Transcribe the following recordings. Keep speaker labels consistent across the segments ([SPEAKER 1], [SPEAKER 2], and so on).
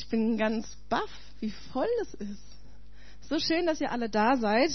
[SPEAKER 1] Ich bin ganz baff, wie voll es ist. So schön, dass ihr alle da seid.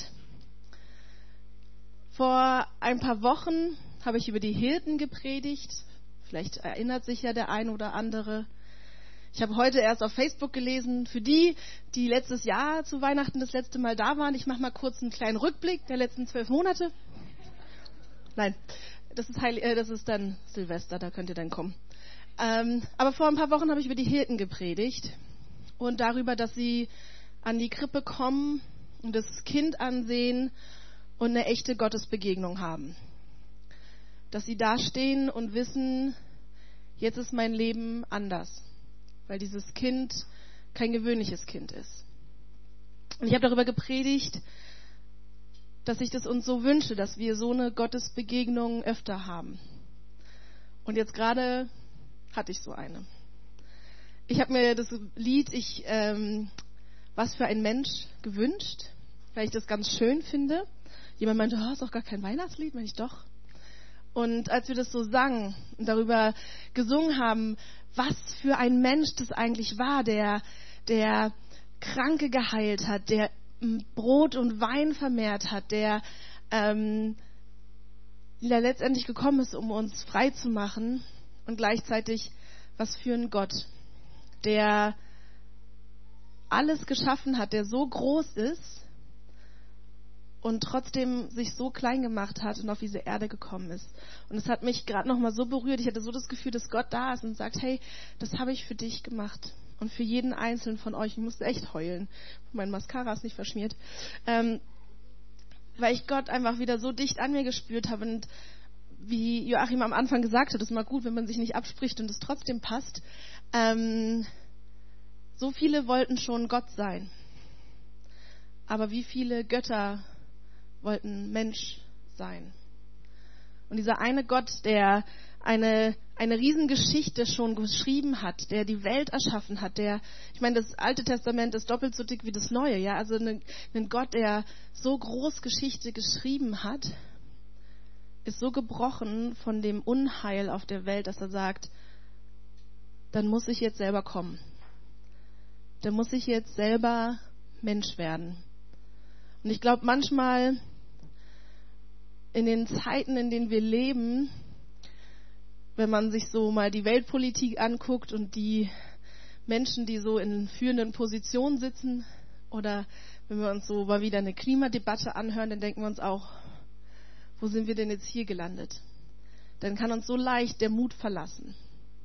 [SPEAKER 1] Vor ein paar Wochen habe ich über die Hirten gepredigt. Vielleicht erinnert sich ja der ein oder andere. Ich habe heute erst auf Facebook gelesen, für die letztes Jahr zu Weihnachten das letzte Mal da waren, ich mache mal kurz einen kleinen Rückblick der letzten 12 Monate. Nein, das ist dann Silvester, da könnt ihr dann kommen. Aber vor ein paar Wochen habe ich über die Hirten gepredigt und darüber, dass sie an die Krippe kommen und das Kind ansehen und eine echte Gottesbegegnung haben. Dass sie da stehen und wissen, jetzt ist mein Leben anders, weil dieses Kind kein gewöhnliches Kind ist. Und ich habe darüber gepredigt, dass ich das uns so wünsche, dass wir so eine Gottesbegegnung öfter haben. Und jetzt gerade hatte ich so eine. Ich habe mir das Lied Was für ein Mensch gewünscht, weil ich das ganz schön finde. Jemand meinte, ist doch gar kein Weihnachtslied, meine ich doch. Und als wir das so sangen und darüber gesungen haben, was für ein Mensch das eigentlich war, der Kranke geheilt hat, der Brot und Wein vermehrt hat, der letztendlich gekommen ist, um uns frei zu machen, und gleichzeitig was für ein Gott, der alles geschaffen hat, der so groß ist und trotzdem sich so klein gemacht hat und auf diese Erde gekommen ist. Und es hat mich gerade nochmal so berührt. Ich hatte so das Gefühl, dass Gott da ist und sagt, hey, das habe ich für dich gemacht. Und für jeden Einzelnen von euch. Ich musste echt heulen. Mein Mascara ist nicht verschmiert. Weil ich Gott einfach wieder so dicht an mir gespürt habe. Und wie Joachim am Anfang gesagt hat, ist mal gut, wenn man sich nicht abspricht und es trotzdem passt. So viele wollten schon Gott sein. Aber wie viele Götter wollten Mensch sein? Und dieser eine Gott, der eine Riesengeschichte schon geschrieben hat, der die Welt erschaffen hat, ich meine, das Alte Testament ist doppelt so dick wie das Neue, ja, also ein Gott, der so groß Geschichte geschrieben hat, ist so gebrochen von dem Unheil auf der Welt, dass er sagt, dann muss ich jetzt selber kommen. Dann muss ich jetzt selber Mensch werden. Und ich glaube, manchmal in den Zeiten, in denen wir leben, wenn man sich so mal die Weltpolitik anguckt und die Menschen, die so in führenden Positionen sitzen, oder wenn wir uns so mal wieder eine Klimadebatte anhören, dann denken wir uns auch, wo sind wir denn jetzt hier gelandet? Dann kann uns so leicht der Mut verlassen.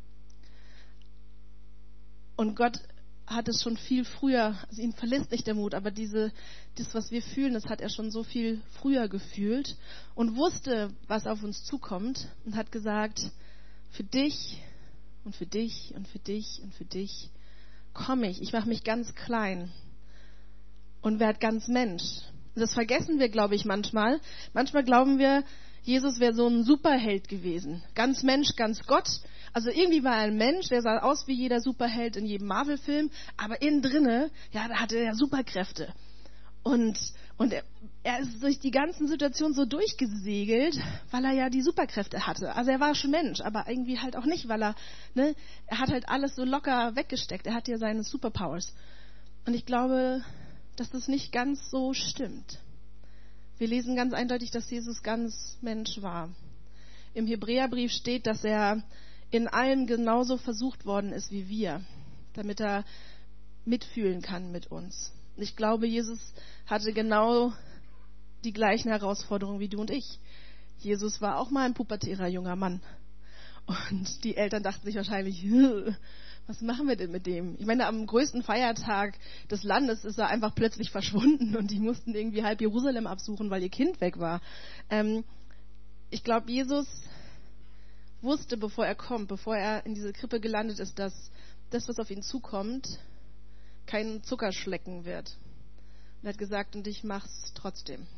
[SPEAKER 1] Und Gott hat es schon viel früher, also ihn verlässt nicht der Mut, aber das, was wir fühlen, das hat er schon so viel früher gefühlt und wusste, was auf uns zukommt, und hat gesagt, für dich und für dich und für dich und für dich komme ich mache mich ganz klein und werde ganz Mensch. Und das vergessen wir, glaube ich, manchmal. Manchmal glauben wir, Jesus wäre so ein Superheld gewesen. Ganz Mensch, ganz Gott. Also irgendwie war er ein Mensch, der sah aus wie jeder Superheld in jedem Marvel-Film, aber innen drinne, ja, da hatte er Superkräfte. Und er ist durch die ganzen Situationen so durchgesegelt, weil er ja die Superkräfte hatte. Also er war schon Mensch, aber irgendwie halt auch nicht, weil er hat halt alles so locker weggesteckt. Er hat ja seine Superpowers. Und ich glaube, dass das nicht ganz so stimmt. Wir lesen ganz eindeutig, dass Jesus ganz Mensch war. Im Hebräerbrief steht, dass er in allem genauso versucht worden ist wie wir, damit er mitfühlen kann mit uns. Und ich glaube, Jesus hatte genau die gleichen Herausforderungen wie du und ich. Jesus war auch mal ein pubertärer junger Mann. Und die Eltern dachten sich wahrscheinlich, was machen wir denn mit dem? Ich meine, am größten Feiertag des Landes ist er einfach plötzlich verschwunden und die mussten irgendwie halb Jerusalem absuchen, weil ihr Kind weg war. Ich glaube, Jesus wusste, bevor er kommt, bevor er in diese Krippe gelandet ist, dass das, was auf ihn zukommt, kein Zuckerschlecken wird. Und er hat gesagt, und ich mach's trotzdem.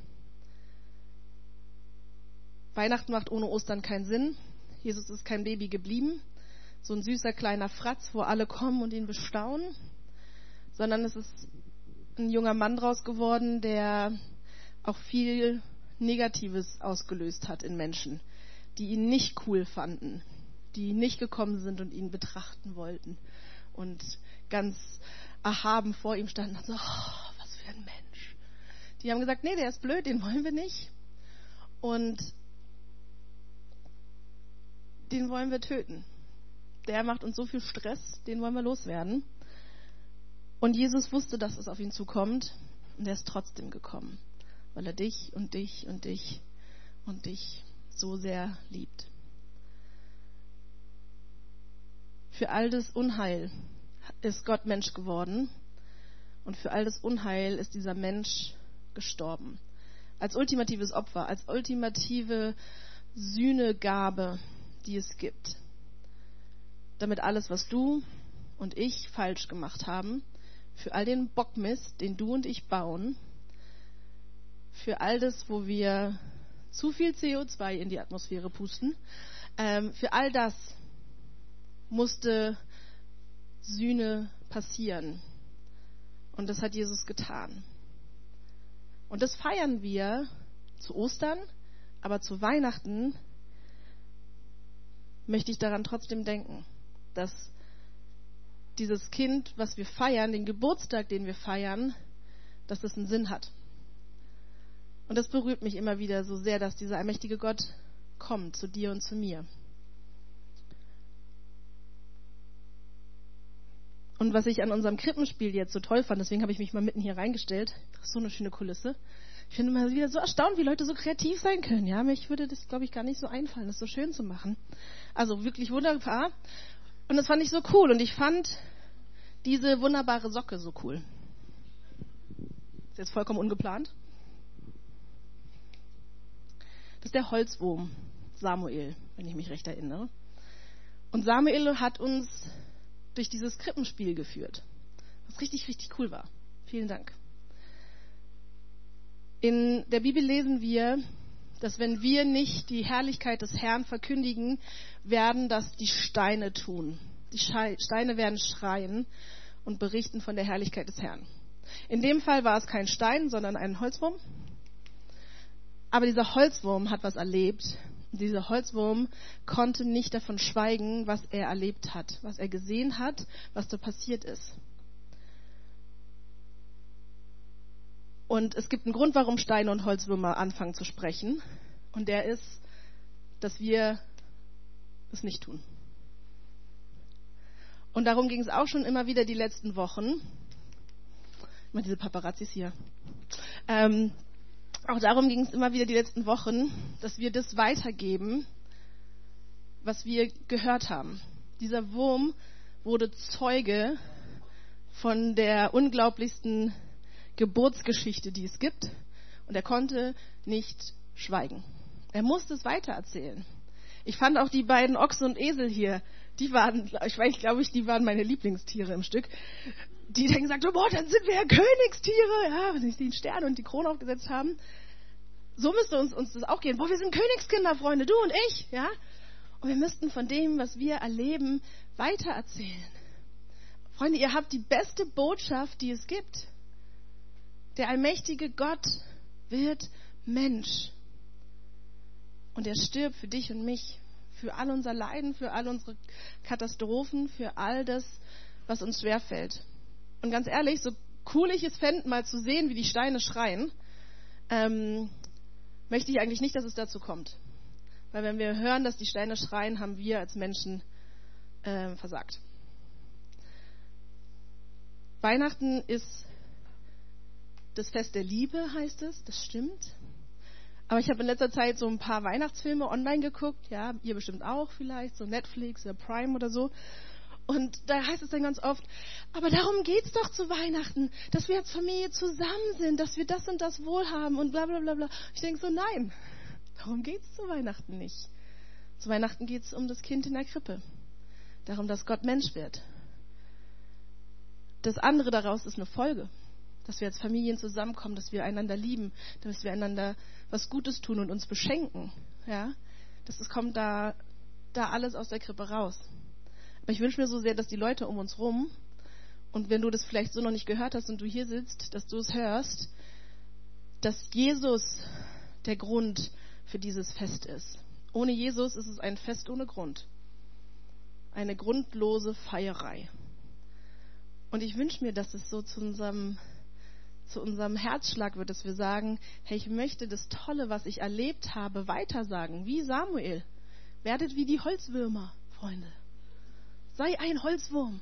[SPEAKER 1] Weihnachten macht ohne Ostern keinen Sinn. Jesus ist kein Baby geblieben, so ein süßer kleiner Fratz, wo alle kommen und ihn bestaunen, sondern es ist ein junger Mann draus geworden, der auch viel Negatives ausgelöst hat in Menschen, die ihn nicht cool fanden, die nicht gekommen sind und ihn betrachten wollten und ganz erhaben vor ihm standen und so, oh, was für ein Mensch. Die haben gesagt, nee, der ist blöd, den wollen wir nicht. Und den wollen wir töten. Der macht uns so viel Stress, den wollen wir loswerden. Und Jesus wusste, dass es auf ihn zukommt. Und er ist trotzdem gekommen, weil er dich und dich und dich und dich so sehr liebt. Für all das Unheil ist Gott Mensch geworden. Und für all das Unheil ist dieser Mensch gestorben. Als ultimatives Opfer, als ultimative Sühnegabe, die es gibt. Damit alles, was du und ich falsch gemacht haben, für all den Bockmist, den du und ich bauen, für all das, wo wir zu viel CO2 in die Atmosphäre pusten, für all das musste Sühne passieren. Und das hat Jesus getan. Und das feiern wir zu Ostern, aber zu Weihnachten möchte ich daran trotzdem denken, dass dieses Kind, was wir feiern, den Geburtstag, den wir feiern, dass das einen Sinn hat. Und das berührt mich immer wieder so sehr, dass dieser allmächtige Gott kommt zu dir und zu mir. Und was ich an unserem Krippenspiel jetzt so toll fand, deswegen habe ich mich mal mitten hier reingestellt, das ist so eine schöne Kulisse. Ich finde immer wieder so erstaunt, wie Leute so kreativ sein können. Ja, mich würde das, glaube ich, gar nicht so einfallen, das so schön zu machen. Also wirklich wunderbar. Und das fand ich so cool. Und ich fand diese wunderbare Socke so cool. Ist jetzt vollkommen ungeplant. Das ist der Holzwurm Samuel, wenn ich mich recht erinnere. Und Samuel hat uns durch dieses Krippenspiel geführt, was richtig, richtig cool war. Vielen Dank. In der Bibel lesen wir, dass wenn wir nicht die Herrlichkeit des Herrn verkündigen, werden das die Steine tun. Die Steine werden schreien und berichten von der Herrlichkeit des Herrn. In dem Fall war es kein Stein, sondern ein Holzwurm. Aber dieser Holzwurm hat was erlebt. Dieser Holzwurm konnte nicht davon schweigen, was er erlebt hat, was er gesehen hat, was da passiert ist. Und es gibt einen Grund, warum Steine und Holzwürmer anfangen zu sprechen. Und der ist, dass wir es nicht tun. Und darum ging es auch schon immer wieder die letzten Wochen. Immer diese Paparazzis hier. Auch darum ging es immer wieder die letzten Wochen, dass wir das weitergeben, was wir gehört haben. Dieser Wurm wurde Zeuge von der unglaublichsten Geburtsgeschichte, die es gibt. Und er konnte nicht schweigen. Er musste es weitererzählen. Ich fand auch die beiden Ochse und Esel hier, die waren meine Lieblingstiere im Stück. Die dann gesagt haben, boah, dann sind wir ja Königstiere, ja, wenn sie den Stern und die Krone aufgesetzt haben. So müsste uns das auch gehen. Boah, wir sind Königskinder, Freunde, du und ich, ja. Und wir müssten von dem, was wir erleben, weitererzählen. Freunde, ihr habt die beste Botschaft, die es gibt. Der allmächtige Gott wird Mensch. Und er stirbt für dich und mich, für all unser Leiden, für all unsere Katastrophen, für all das, was uns schwerfällt. Und ganz ehrlich, so cool ich es fände, mal zu sehen, wie die Steine schreien, möchte ich eigentlich nicht, dass es dazu kommt. Weil wenn wir hören, dass die Steine schreien, haben wir als Menschen versagt. Weihnachten ist das Fest der Liebe, heißt es, das stimmt. Aber ich habe in letzter Zeit so ein paar Weihnachtsfilme online geguckt, ja, ihr bestimmt auch vielleicht, so Netflix oder Prime oder so. Und da heißt es dann ganz oft, aber darum geht's doch zu Weihnachten, dass wir als Familie zusammen sind, dass wir das und das wohlhaben und bla bla bla bla. Ich denke so, nein, darum geht's zu Weihnachten nicht. Zu Weihnachten geht's um das Kind in der Krippe. Darum, dass Gott Mensch wird. Das andere daraus ist eine Folge. Dass wir als Familien zusammenkommen, dass wir einander lieben, dass wir einander was Gutes tun und uns beschenken. Ja? Das kommt da alles aus der Krippe raus. Aber ich wünsche mir so sehr, dass die Leute um uns rum, und wenn du das vielleicht so noch nicht gehört hast und du hier sitzt, dass du es hörst, dass Jesus der Grund für dieses Fest ist. Ohne Jesus ist es ein Fest ohne Grund. Eine grundlose Feierei. Und ich wünsche mir, dass es so zu unserem Herzschlag wird, dass wir sagen, hey, ich möchte das Tolle, was ich erlebt habe, weitersagen, wie Samuel. Werdet wie die Holzwürmer, Freunde. Sei ein Holzwurm.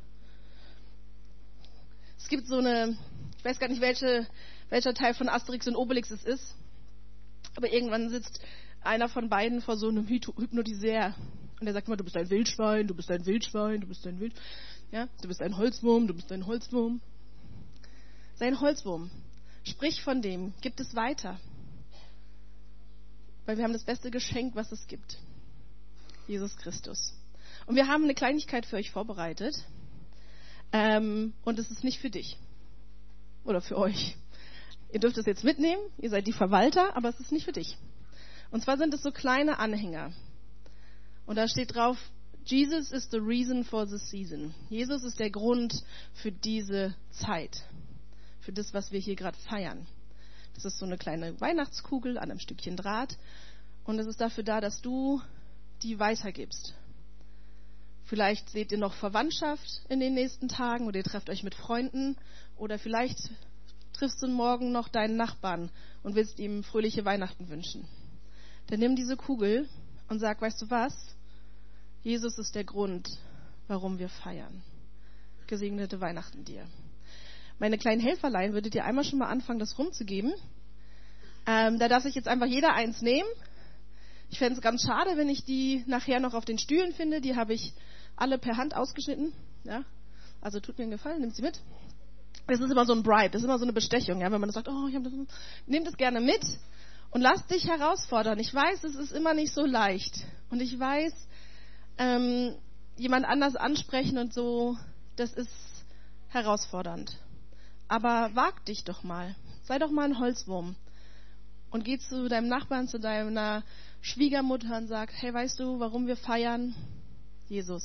[SPEAKER 1] Es gibt so eine, ich weiß gar nicht, welcher Teil von Asterix und Obelix es ist, aber irgendwann sitzt einer von beiden vor so einem Hypnotiseur und der sagt immer, du bist ein Wildschwein, du bist ein Wildschwein, du bist ein du bist ein Holzwurm, du bist ein Holzwurm. Sei ein Holzwurm. Sprich von dem, gib es weiter. Weil wir haben das beste Geschenk, was es gibt. Jesus Christus. Und wir haben eine Kleinigkeit für euch vorbereitet. Und es ist nicht für dich. Oder für euch. Ihr dürft es jetzt mitnehmen. Ihr seid die Verwalter, aber es ist nicht für dich. Und zwar sind es so kleine Anhänger. Und da steht drauf, Jesus is the reason for the season. Jesus ist der Grund für diese Zeit. Für das, was wir hier gerade feiern. Das ist so eine kleine Weihnachtskugel an einem Stückchen Draht. Und es ist dafür da, dass du die weitergibst. Vielleicht seht ihr noch Verwandtschaft in den nächsten Tagen oder ihr trefft euch mit Freunden. Oder vielleicht triffst du morgen noch deinen Nachbarn und willst ihm fröhliche Weihnachten wünschen. Dann nimm diese Kugel und sag, weißt du was? Jesus ist der Grund, warum wir feiern. Gesegnete Weihnachten dir. Meine kleinen Helferlein würdet ihr einmal schon mal anfangen, das rumzugeben. Da darf sich jetzt einfach jeder eins nehmen. Ich fände es ganz schade, wenn ich die nachher noch auf den Stühlen finde. Die habe ich alle per Hand ausgeschnitten. Ja? Also tut mir einen Gefallen, nehmt sie mit. Das ist immer so ein Bribe, das ist immer so eine Bestechung. Ja? Wenn man sagt, nehmt es gerne mit und lass dich herausfordern. Ich weiß, es ist immer nicht so leicht. Und ich weiß, jemand anders ansprechen und so, das ist herausfordernd. Aber wag dich doch mal. Sei doch mal ein Holzwurm. Und geh zu deinem Nachbarn, zu deiner Schwiegermutter und sag, hey, weißt du, warum wir feiern? Jesus.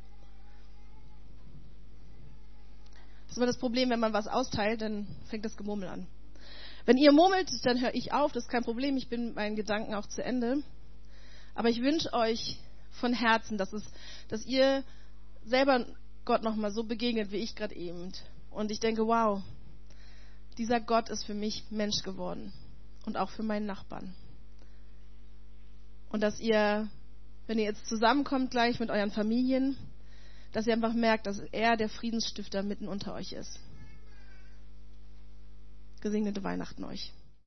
[SPEAKER 1] Das ist immer das Problem, wenn man was austeilt, dann fängt das Gemurmel an. Wenn ihr murmelt, dann höre ich auf, das ist kein Problem, ich bin mit meinen Gedanken auch zu Ende. Aber ich wünsche euch von Herzen, dass ihr selber Gott nochmal so begegnet, wie ich gerade eben. Und ich denke, wow, dieser Gott ist für mich Mensch geworden. Und auch für meinen Nachbarn. Und dass ihr, wenn ihr jetzt zusammenkommt gleich mit euren Familien, dass ihr einfach merkt, dass er der Friedensstifter mitten unter euch ist. Gesegnete Weihnachten euch.